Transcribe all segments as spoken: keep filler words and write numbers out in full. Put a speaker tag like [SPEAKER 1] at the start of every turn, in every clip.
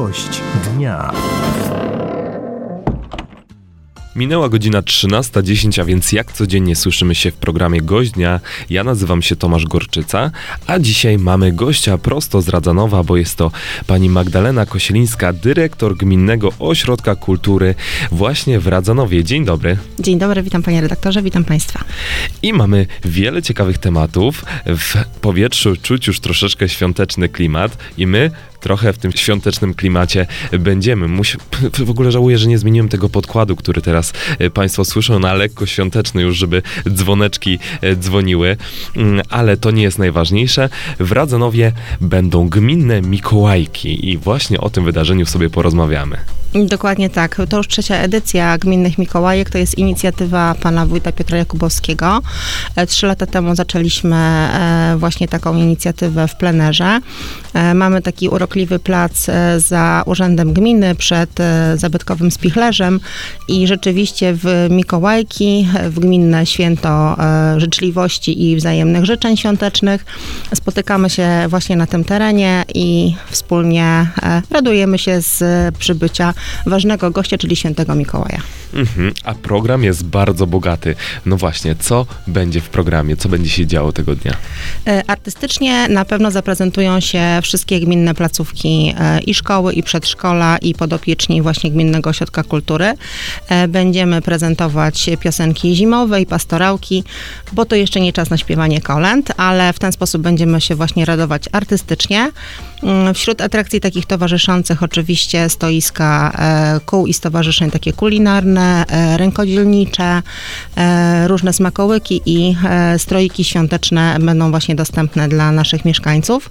[SPEAKER 1] Gość dnia.
[SPEAKER 2] Minęła godzina trzynasta dziesięć, a więc jak codziennie słyszymy się w programie Gość Dnia. Ja nazywam się Tomasz Gorczyca, a dzisiaj mamy gościa prosto z Radzanowa, bo jest to pani Magdalena Kosielińska, dyrektor Gminnego Ośrodka Kultury właśnie w Radzanowie. Dzień dobry.
[SPEAKER 3] Dzień dobry, witam panie redaktorze, witam państwa.
[SPEAKER 2] I mamy wiele ciekawych tematów. W powietrzu czuć już troszeczkę świąteczny klimat i my trochę w tym świątecznym klimacie będziemy. Musi... W ogóle żałuję, że nie zmieniłem tego podkładu, który teraz państwo słyszą, na lekko świąteczny już, żeby dzwoneczki dzwoniły, ale to nie jest najważniejsze. W Radzanowie będą gminne Mikołajki i właśnie o tym wydarzeniu sobie porozmawiamy.
[SPEAKER 3] Dokładnie tak. To już trzecia edycja Gminnych Mikołajek. To jest inicjatywa pana wójta Piotra Jakubowskiego. Trzy lata temu zaczęliśmy właśnie taką inicjatywę w plenerze. Mamy taki urokliwy plac za urzędem gminy przed zabytkowym spichlerzem i rzeczywiście w Mikołajki, w gminne święto życzliwości i wzajemnych życzeń świątecznych spotykamy się właśnie na tym terenie i wspólnie radujemy się z przybycia ważnego gościa, czyli świętego Mikołaja.
[SPEAKER 2] Mhm, a program jest bardzo bogaty. No właśnie, co będzie w programie? Co będzie się działo tego dnia?
[SPEAKER 3] Artystycznie na pewno zaprezentują się wszystkie gminne placówki i szkoły, i przedszkola, i podopieczni właśnie Gminnego Ośrodka Kultury. Będziemy prezentować piosenki zimowe i pastorałki, bo to jeszcze nie czas na śpiewanie kolęd, ale w ten sposób będziemy się właśnie radować artystycznie. Wśród atrakcji takich towarzyszących oczywiście stoiska kół i stowarzyszeń takie kulinarne, rękodzielnicze, różne smakołyki i stroiki świąteczne będą właśnie dostępne dla naszych mieszkańców.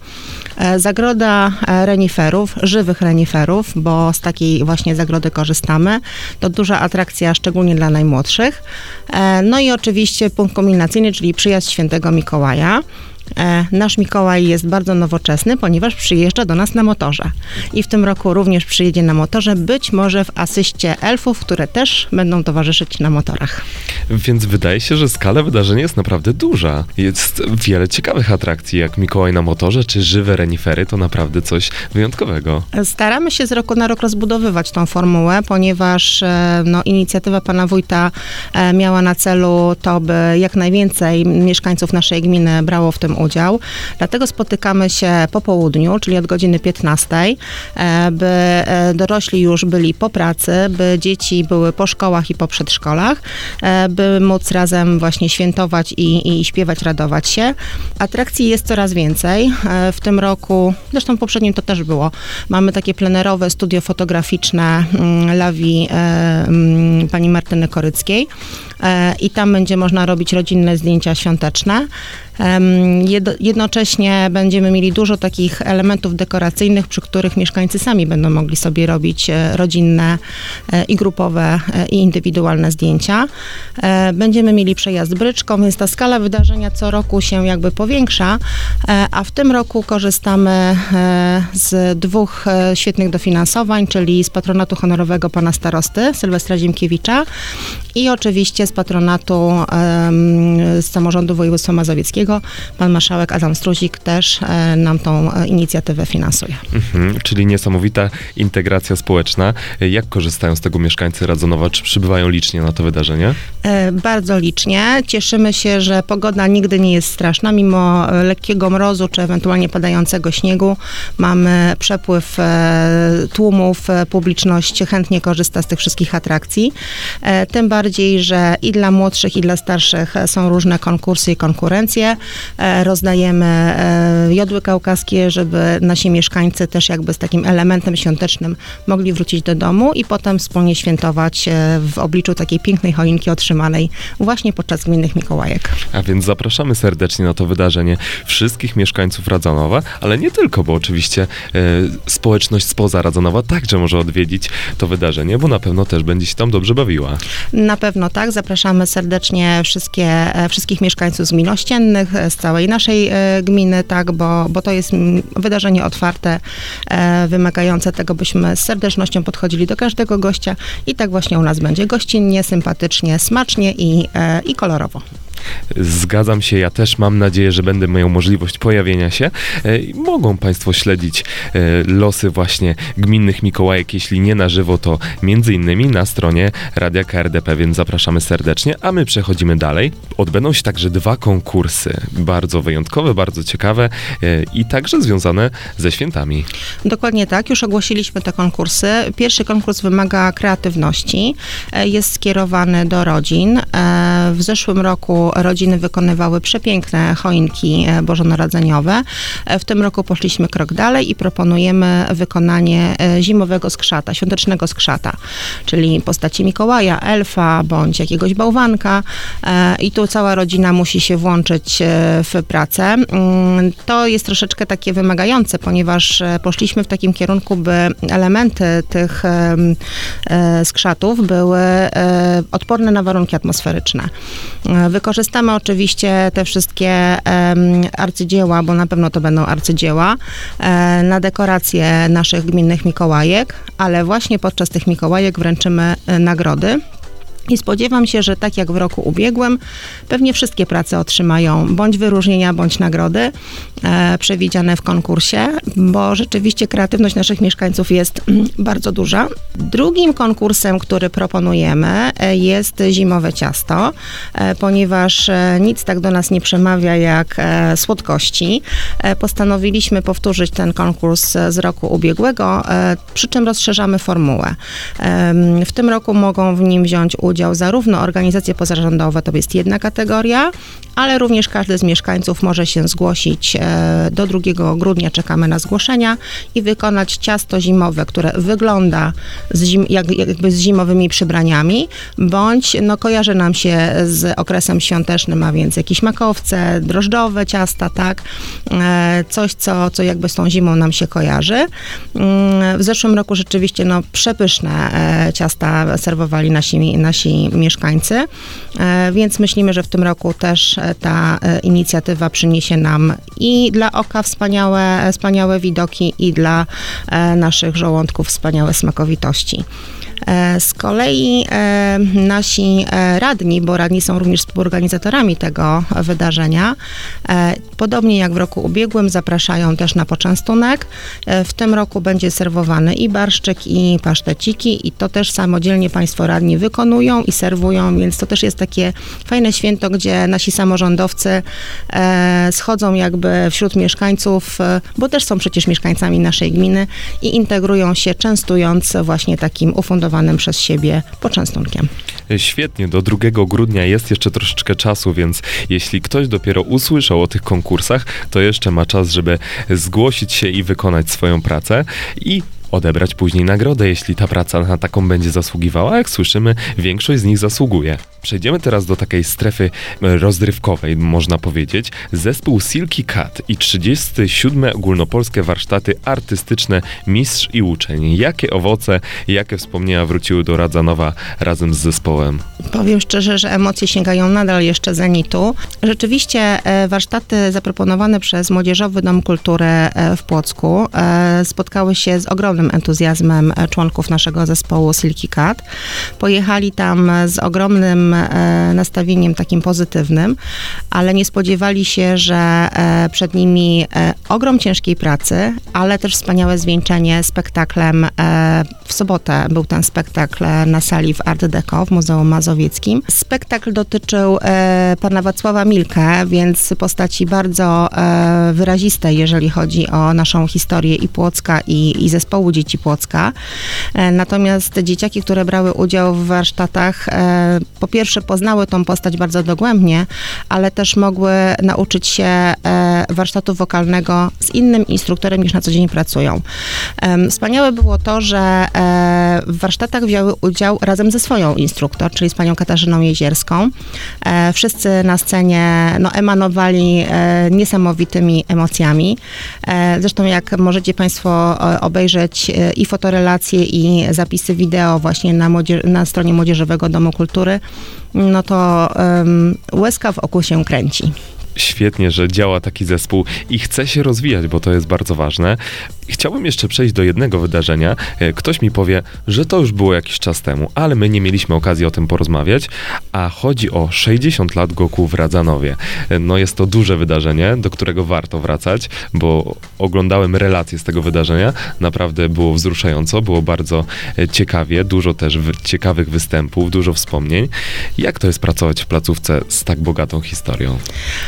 [SPEAKER 3] Zagroda reniferów, żywych reniferów, bo z takiej właśnie zagrody korzystamy. To duża atrakcja, szczególnie dla najmłodszych. No i oczywiście punkt kulminacyjny, czyli przyjazd świętego Mikołaja. Nasz Mikołaj jest bardzo nowoczesny, ponieważ przyjeżdża do nas na motorze. I w tym roku również przyjedzie na motorze, być może w asyście elfów, które też będą towarzyszyć na motorach.
[SPEAKER 2] Więc wydaje się, że skala wydarzenia jest naprawdę duża. Jest wiele ciekawych atrakcji, jak Mikołaj na motorze, czy żywe renifery, to naprawdę coś wyjątkowego.
[SPEAKER 3] Staramy się z roku na rok rozbudowywać tą formułę, ponieważ no, inicjatywa pana wójta miała na celu to, by jak najwięcej mieszkańców naszej gminy brało w tym udział. Dlatego spotykamy się po południu, czyli od godziny piętnastej, by dorośli już byli po pracy, by dzieci były po szkołach i po przedszkolach, by móc razem właśnie świętować i, i śpiewać, radować się. Atrakcji jest coraz więcej. W tym roku, zresztą w poprzednim to też było, mamy takie plenerowe studio fotograficzne Lawi pani Martyny Koryckiej i tam będzie można robić rodzinne zdjęcia świąteczne. Jednocześnie będziemy mieli dużo takich elementów dekoracyjnych, przy których mieszkańcy sami będą mogli sobie robić rodzinne i grupowe i indywidualne zdjęcia. Będziemy mieli przejazd bryczką, więc ta skala wydarzenia co roku się jakby powiększa, a w tym roku korzystamy z dwóch świetnych dofinansowań, czyli z patronatu honorowego pana starosty Sylwestra Ziemkiewicza i oczywiście z patronatu um, z samorządu województwa mazowieckiego. Pan marszałek Adam Struzik też e, nam tą e, inicjatywę finansuje.
[SPEAKER 2] Mhm, czyli niesamowita integracja społeczna. Jak korzystają z tego mieszkańcy Radzanowa? Czy przybywają licznie na to wydarzenie?
[SPEAKER 3] E, bardzo licznie. Cieszymy się, że pogoda nigdy nie jest straszna. Mimo lekkiego mrozu, czy ewentualnie padającego śniegu, mamy przepływ e, tłumów, e, publiczność chętnie korzysta z tych wszystkich atrakcji. E, tym bardziej, że i dla młodszych, i dla starszych są różne konkursy i konkurencje. Rozdajemy jodły kaukaskie, żeby nasi mieszkańcy też jakby z takim elementem świątecznym mogli wrócić do domu i potem wspólnie świętować w obliczu takiej pięknej choinki otrzymanej właśnie podczas Gminnych Mikołajek.
[SPEAKER 2] A więc zapraszamy serdecznie na to wydarzenie wszystkich mieszkańców Radzanowa, ale nie tylko, bo oczywiście e, społeczność spoza Radzanowa także może odwiedzić to wydarzenie, bo na pewno też będzie się tam dobrze bawiła.
[SPEAKER 3] Na pewno tak. Zapraszamy serdecznie wszystkie, wszystkich mieszkańców z gmin ościennych, z całej naszej gminy, tak, bo, bo to jest wydarzenie otwarte, wymagające tego, byśmy z serdecznością podchodzili do każdego gościa i tak właśnie u nas będzie gościnnie, sympatycznie, smacznie i, i kolorowo.
[SPEAKER 2] Zgadzam się, ja też mam nadzieję, że będę miał możliwość pojawienia się. E, mogą Państwo śledzić e, losy właśnie gminnych Mikołajek, jeśli nie na żywo, to między innymi na stronie Radia K R D P, więc zapraszamy serdecznie, a my przechodzimy dalej. Odbędą się także dwa konkursy, bardzo wyjątkowe, bardzo ciekawe e, i także związane ze świętami.
[SPEAKER 3] Dokładnie tak, już ogłosiliśmy te konkursy. Pierwszy konkurs wymaga kreatywności, e, jest skierowany do rodzin. E, w zeszłym roku rodziny wykonywały przepiękne choinki bożonarodzeniowe. W tym roku poszliśmy krok dalej i proponujemy wykonanie zimowego skrzata, świątecznego skrzata, czyli postaci Mikołaja, elfa bądź jakiegoś bałwanka i tu cała rodzina musi się włączyć w pracę. To jest troszeczkę takie wymagające, ponieważ poszliśmy w takim kierunku, by elementy tych skrzatów były odporne na warunki atmosferyczne. Wykorzystamy oczywiście te wszystkie um, arcydzieła, bo na pewno to będą arcydzieła, e, na dekoracje naszych gminnych Mikołajek, ale właśnie podczas tych Mikołajek wręczymy e, nagrody. I spodziewam się, że tak jak w roku ubiegłym, pewnie wszystkie prace otrzymają bądź wyróżnienia, bądź nagrody e, przewidziane w konkursie, bo rzeczywiście kreatywność naszych mieszkańców jest bardzo duża. Drugim konkursem, który proponujemy, e, jest zimowe ciasto, e, ponieważ e, nic tak do nas nie przemawia jak e, słodkości. E, postanowiliśmy powtórzyć ten konkurs z roku ubiegłego, e, przy czym rozszerzamy formułę. E, w tym roku mogą w nim wziąć udział zarówno organizacje pozarządowe, to jest jedna kategoria, ale również każdy z mieszkańców może się zgłosić do drugiego grudnia, czekamy na zgłoszenia i wykonać ciasto zimowe, które wygląda z zim, jak, jakby z zimowymi przybraniami, bądź no, kojarzy nam się z okresem świątecznym, a więc jakieś makowce, drożdżowe ciasta, tak, coś, co, co jakby z tą zimą nam się kojarzy. W zeszłym roku rzeczywiście no, przepyszne ciasta serwowali nasi, nasi mieszkańcy, więc myślimy, że w tym roku też ta inicjatywa przyniesie nam i dla oka wspaniałe, wspaniałe widoki i dla naszych żołądków wspaniałe smakowitości. Z kolei nasi radni, bo radni są również współorganizatorami tego wydarzenia, podobnie jak w roku ubiegłym zapraszają też na poczęstunek. W tym roku będzie serwowany i barszczyk, i paszteciki i to też samodzielnie państwo radni wykonują i serwują, więc to też jest takie fajne święto, gdzie nasi samorządowcy schodzą jakby wśród mieszkańców, bo też są przecież mieszkańcami naszej gminy i integrują się, częstując właśnie takim ufundowanym przez siebie poczęstunkiem.
[SPEAKER 2] Świetnie, do drugiego grudnia jest jeszcze troszeczkę czasu, więc jeśli ktoś dopiero usłyszał o tych konkursach, to jeszcze ma czas, żeby zgłosić się i wykonać swoją pracę i odebrać później nagrodę, jeśli ta praca na taką będzie zasługiwała. Jak słyszymy, większość z nich zasługuje. Przejdziemy teraz do takiej strefy rozrywkowej, można powiedzieć. Zespół Silky Cat i trzydzieste siódme ogólnopolskie warsztaty artystyczne Mistrz i Uczeń. Jakie owoce, jakie wspomnienia wróciły do Radzanowa razem z zespołem?
[SPEAKER 3] Powiem szczerze, że emocje sięgają nadal jeszcze zenitu. Rzeczywiście warsztaty zaproponowane przez Młodzieżowy Dom Kultury w Płocku spotkały się z ogromnym entuzjazmem członków naszego zespołu Silky Cat. Pojechali tam z ogromnym e, nastawieniem takim pozytywnym, ale nie spodziewali się, że e, przed nimi e, ogrom ciężkiej pracy, ale też wspaniałe zwieńczenie spektaklem. E, w sobotę był ten spektakl na sali w Art Deco w Muzeum Mazowieckim. Spektakl dotyczył e, pana Wacława Milkę, więc postaci bardzo e, wyrazistej, jeżeli chodzi o naszą historię i Płocka, i, i zespołu Dzieci Płocka. Natomiast dzieciaki, które brały udział w warsztatach, po pierwsze poznały tą postać bardzo dogłębnie, ale też mogły nauczyć się warsztatu wokalnego z innym instruktorem, niż na co dzień pracują. Wspaniałe było to, że w warsztatach wzięły udział razem ze swoją instruktor, czyli z panią Katarzyną Jezierską. Wszyscy na scenie no, emanowali niesamowitymi emocjami. Zresztą jak możecie państwo obejrzeć i fotorelacje, i zapisy wideo właśnie na, młodzież- na stronie Młodzieżowego Domu Kultury, no to um, łezka w oku się kręci.
[SPEAKER 2] Świetnie, że działa taki zespół i chce się rozwijać, bo to jest bardzo ważne. Chciałbym jeszcze przejść do jednego wydarzenia. Ktoś mi powie, że to już było jakiś czas temu, ale my nie mieliśmy okazji o tym porozmawiać, a chodzi o sześćdziesiąt lat Goku w Radzanowie. No jest to duże wydarzenie, do którego warto wracać, bo oglądałem relacje z tego wydarzenia. Naprawdę było wzruszająco, było bardzo ciekawie, dużo też wy- ciekawych występów, dużo wspomnień. Jak to jest pracować w placówce z tak bogatą historią?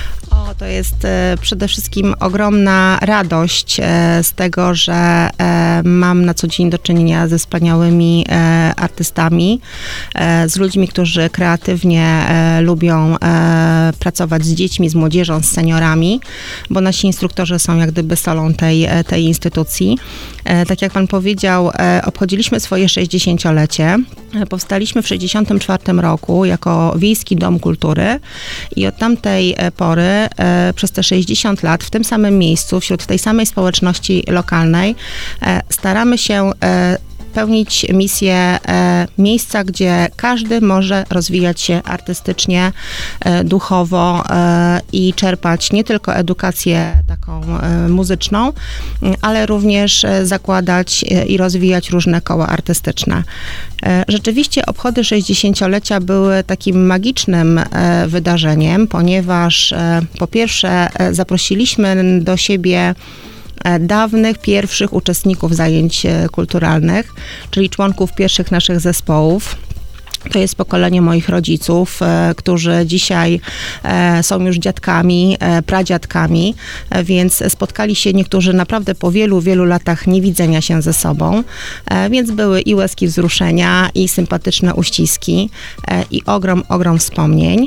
[SPEAKER 3] O, to jest e, przede wszystkim ogromna radość e, z tego, że e, mam na co dzień do czynienia ze wspaniałymi e, artystami, e, z ludźmi, którzy kreatywnie e, lubią e, pracować z dziećmi, z młodzieżą, z seniorami, bo nasi instruktorzy są jak gdyby solą tej, tej instytucji. E, tak jak pan powiedział, e, obchodziliśmy swoje sześćdziesięciolecie. E, powstaliśmy w sześćdziesiątym czwartym roku jako Wiejski Dom Kultury i od tamtej pory e, przez te sześćdziesiąt lat w tym samym miejscu, wśród tej samej społeczności lokalnej e, staramy się e, pełnić misję e, miejsca, gdzie każdy może rozwijać się artystycznie, e, duchowo e, i czerpać nie tylko edukację taką e, muzyczną, ale również e, zakładać e, i rozwijać różne koła artystyczne. E, rzeczywiście obchody sześćdziesięciolecia były takim magicznym e, wydarzeniem, ponieważ e, po pierwsze e, zaprosiliśmy do siebie dawnych, pierwszych uczestników zajęć kulturalnych, czyli członków pierwszych naszych zespołów. To jest pokolenie moich rodziców, e, którzy dzisiaj e, są już dziadkami, e, pradziadkami, e, więc spotkali się niektórzy naprawdę po wielu, wielu latach niewidzenia się ze sobą, e, więc były i łezki wzruszenia, i sympatyczne uściski, e, i ogrom, ogrom wspomnień.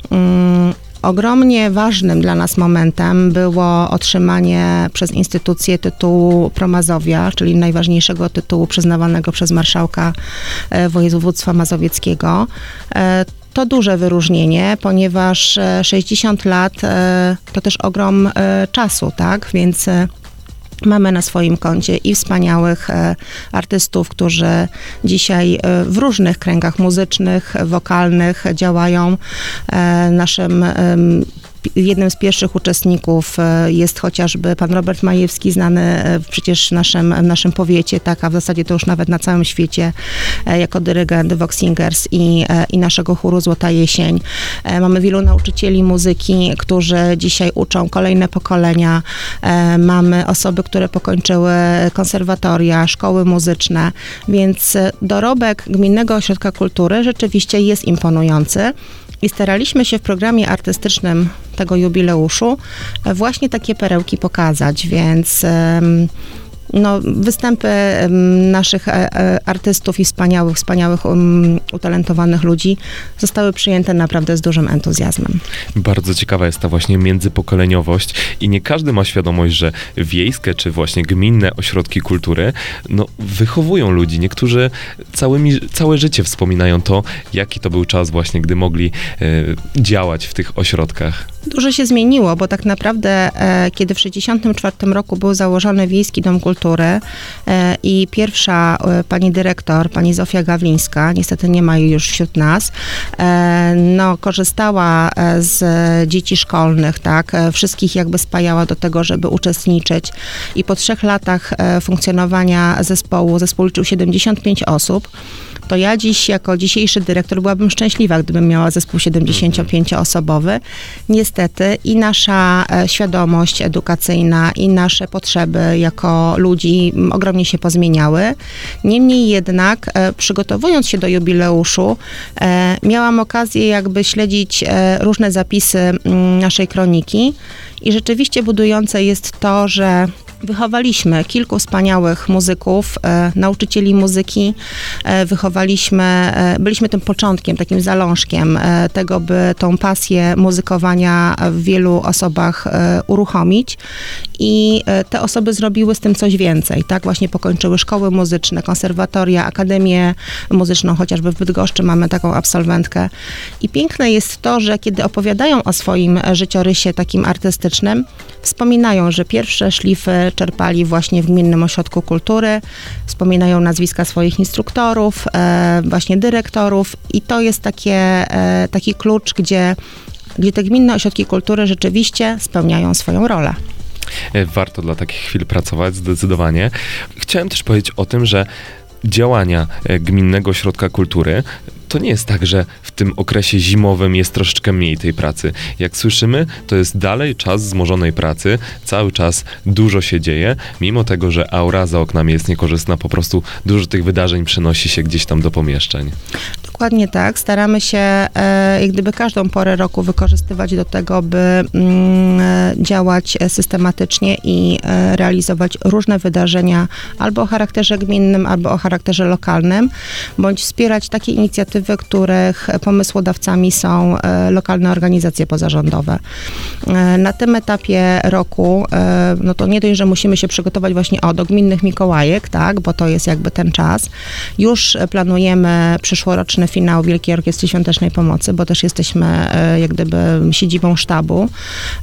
[SPEAKER 3] Mm. Ogromnie ważnym dla nas momentem było otrzymanie przez instytucję tytułu Promazowia, czyli najważniejszego tytułu przyznawanego przez marszałka województwa mazowieckiego. To duże wyróżnienie, ponieważ sześćdziesiąt lat to też ogrom czasu, tak? Więc mamy na swoim koncie i wspaniałych e, artystów, którzy dzisiaj e, w różnych kręgach muzycznych, wokalnych działają. E, naszym e, jednym z pierwszych uczestników jest chociażby pan Robert Majewski, znany przecież w naszym, w naszym powiecie, tak, a w zasadzie to już nawet na całym świecie, jako dyrygent Vox Singers i, i naszego chóru Złota Jesień. Mamy wielu nauczycieli muzyki, którzy dzisiaj uczą kolejne pokolenia. Mamy osoby, które pokończyły konserwatoria, szkoły muzyczne, więc dorobek Gminnego Ośrodka Kultury rzeczywiście jest imponujący. I staraliśmy się w programie artystycznym tego jubileuszu właśnie takie perełki pokazać, więc no, występy naszych artystów i wspaniałych, wspaniałych, um, utalentowanych ludzi zostały przyjęte naprawdę z dużym entuzjazmem.
[SPEAKER 2] Bardzo ciekawa jest ta właśnie międzypokoleniowość i nie każdy ma świadomość, że wiejskie czy właśnie gminne ośrodki kultury no, wychowują ludzi. Niektórzy całymi, całe życie wspominają to, jaki to był czas właśnie, gdy mogli e, działać w tych ośrodkach.
[SPEAKER 3] Dużo się zmieniło, bo tak naprawdę e, kiedy w sześćdziesiątym czwartym roku był założony Wiejski Dom Kultury e, i pierwsza e, pani dyrektor, pani Zofia Gawlińska, niestety nie ma jej już wśród nas, e, no korzystała z dzieci szkolnych, tak, e, wszystkich jakby spajała do tego, żeby uczestniczyć i po trzech latach e, funkcjonowania zespołu, zespół liczył siedemdziesiąt pięć osób, to ja dziś jako dzisiejszy dyrektor byłabym szczęśliwa, gdybym miała zespół siedemdziesięciopięcioosobowy. Niestety i nasza e, świadomość edukacyjna, i nasze potrzeby jako ludzi ogromnie się pozmieniały. Niemniej jednak, e, przygotowując się do jubileuszu, e, miałam okazję jakby śledzić e, różne zapisy m, naszej kroniki i rzeczywiście budujące jest to, że wychowaliśmy kilku wspaniałych muzyków, e, nauczycieli muzyki, e, wychowaliśmy, e, byliśmy tym początkiem, takim zalążkiem e, tego, by tą pasję muzykowania w wielu osobach e, uruchomić i e, te osoby zrobiły z tym coś więcej, tak? Właśnie pokończyły szkoły muzyczne, konserwatoria, akademię muzyczną, chociażby w Bydgoszczy mamy taką absolwentkę. I piękne jest to, że kiedy opowiadają o swoim życiorysie takim artystycznym, wspominają, że pierwsze szlify czerpali właśnie w Gminnym Ośrodku Kultury, wspominają nazwiska swoich instruktorów, e, właśnie dyrektorów i to jest takie, e, taki klucz, gdzie, gdzie te Gminne Ośrodki Kultury rzeczywiście spełniają swoją rolę.
[SPEAKER 2] Warto dla takich chwil pracować, zdecydowanie. Chciałem też powiedzieć o tym, że działania Gminnego Ośrodka Kultury to nie jest tak, że w tym okresie zimowym jest troszeczkę mniej tej pracy. Jak słyszymy, to jest dalej czas wzmożonej pracy, cały czas dużo się dzieje, mimo tego, że aura za oknami jest niekorzystna, po prostu dużo tych wydarzeń przenosi się gdzieś tam do pomieszczeń.
[SPEAKER 3] Dokładnie tak. Staramy się e, jak gdyby każdą porę roku wykorzystywać do tego, by mm, działać systematycznie i e, realizować różne wydarzenia albo o charakterze gminnym, albo o charakterze lokalnym, bądź wspierać takie inicjatywy, których pomysłodawcami są e, lokalne organizacje pozarządowe. E, na tym etapie roku, e, no to nie dość, że musimy się przygotować właśnie o, do gminnych Mikołajek, tak, bo to jest jakby ten czas. Już planujemy przyszłoroczny finał Wielkiej Orkiestry Świątecznej Pomocy, bo też jesteśmy e, jak gdyby siedzibą sztabu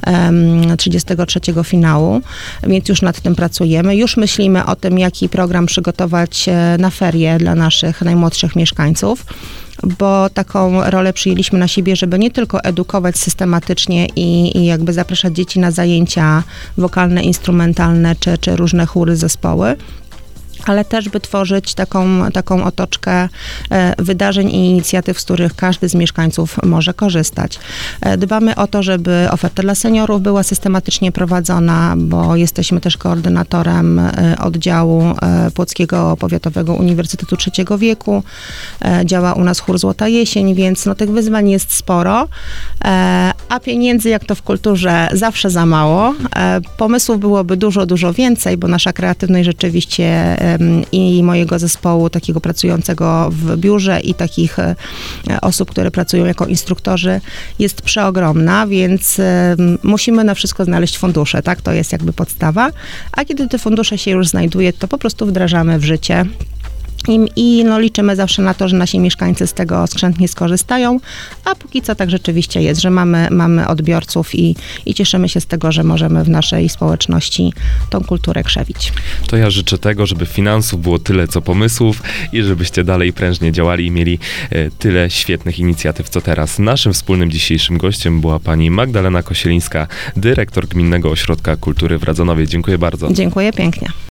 [SPEAKER 3] e, trzydziestego trzeciego finału, więc już nad tym pracujemy. Już myślimy o tym, jaki program przygotować e, na ferie dla naszych najmłodszych mieszkańców, bo taką rolę przyjęliśmy na siebie, żeby nie tylko edukować systematycznie i, i jakby zapraszać dzieci na zajęcia wokalne, instrumentalne, czy, czy różne chóry, zespoły, ale też by tworzyć taką, taką otoczkę e, wydarzeń i inicjatyw, z których każdy z mieszkańców może korzystać. E, dbamy o to, żeby oferta dla seniorów była systematycznie prowadzona, bo jesteśmy też koordynatorem e, oddziału e, Płockiego Powiatowego Uniwersytetu Trzeciego Wieku. E, działa u nas chór Złota Jesień, więc no, tych wyzwań jest sporo, e, a pieniędzy, jak to w kulturze, zawsze za mało. E, pomysłów byłoby dużo, dużo więcej, bo nasza kreatywność rzeczywiście i mojego zespołu takiego pracującego w biurze i takich osób, które pracują jako instruktorzy, jest przeogromna, więc musimy na wszystko znaleźć fundusze, tak? To jest jakby podstawa, a kiedy te fundusze się już znajduje, to po prostu wdrażamy w życie. I, i no, liczymy zawsze na to, że nasi mieszkańcy z tego skrzętnie skorzystają, a póki co tak rzeczywiście jest, że mamy, mamy odbiorców i, i cieszymy się z tego, że możemy w naszej społeczności tą kulturę krzewić.
[SPEAKER 2] To ja życzę tego, żeby finansów było tyle, co pomysłów i żebyście dalej prężnie działali i mieli e, tyle świetnych inicjatyw, co teraz. Naszym wspólnym dzisiejszym gościem była pani Magdalena Kosielińska, dyrektor Gminnego Ośrodka Kultury w Radzonowie. Dziękuję bardzo.
[SPEAKER 3] Dziękuję pięknie.